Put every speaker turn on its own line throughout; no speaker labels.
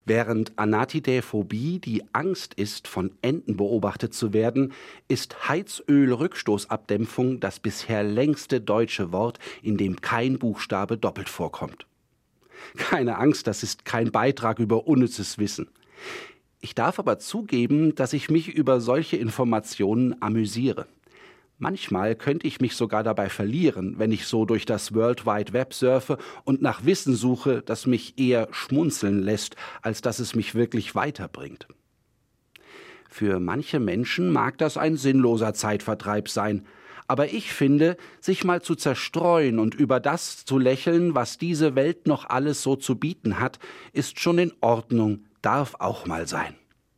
Während Anatidaephobie die Angst ist, von Enten beobachtet zu werden, ist Heizölrückstoßabdämpfung das bisher längste deutsche Wort, in dem kein Buchstabe doppelt vorkommt. Keine Angst, das ist kein Beitrag über unnützes Wissen. Ich darf aber zugeben, dass ich mich über solche Informationen amüsiere. Manchmal könnte ich mich sogar dabei verlieren, wenn ich so durch das World Wide Web surfe und nach Wissen suche, das mich eher schmunzeln lässt, als dass es mich wirklich weiterbringt. Für manche Menschen mag das ein sinnloser Zeitvertreib sein, aber ich finde, sich mal zu zerstreuen und über das zu lächeln, was diese Welt noch alles so zu bieten hat, ist schon in Ordnung, darf auch mal sein.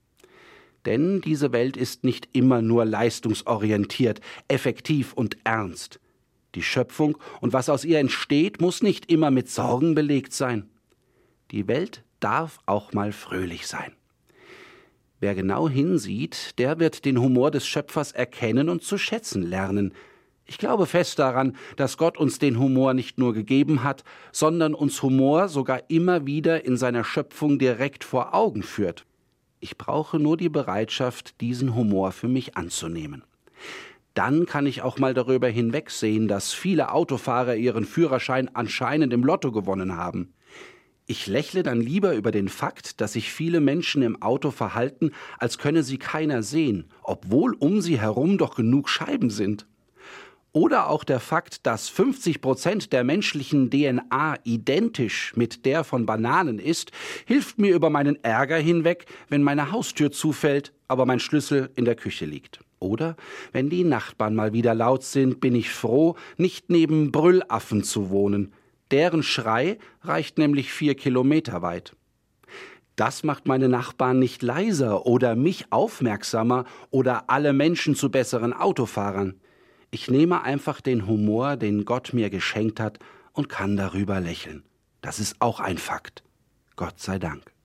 Denn diese Welt ist nicht immer nur leistungsorientiert, effektiv und ernst. Die Schöpfung und was aus ihr entsteht, muss nicht immer mit Sorgen belegt sein. Die Welt darf auch mal fröhlich sein. Wer genau hinsieht, der wird den Humor des Schöpfers erkennen und zu schätzen lernen. Ich glaube fest daran, dass Gott uns den Humor nicht nur gegeben hat, sondern uns Humor sogar immer wieder in seiner Schöpfung direkt vor Augen führt. Ich brauche nur die Bereitschaft, diesen Humor für mich anzunehmen. Dann kann ich auch mal darüber hinwegsehen, dass viele Autofahrer ihren Führerschein anscheinend im Lotto gewonnen haben. Ich lächle dann lieber über den Fakt, dass sich viele Menschen im Auto verhalten, als könne sie keiner sehen, obwohl um sie herum doch genug Scheiben sind. Oder auch der Fakt, dass 50% der menschlichen DNA identisch mit der von Bananen ist, hilft mir über meinen Ärger hinweg, wenn meine Haustür zufällt, aber mein Schlüssel in der Küche liegt. Oder wenn die Nachbarn mal wieder laut sind, bin ich froh, nicht neben Brüllaffen zu wohnen. Deren Schrei reicht nämlich 4 Kilometer weit. Das macht meine Nachbarn nicht leiser oder mich aufmerksamer oder alle Menschen zu besseren Autofahrern. Ich nehme einfach den Humor, den Gott mir geschenkt hat, und kann darüber lächeln. Das ist auch ein Fakt. Gott sei Dank.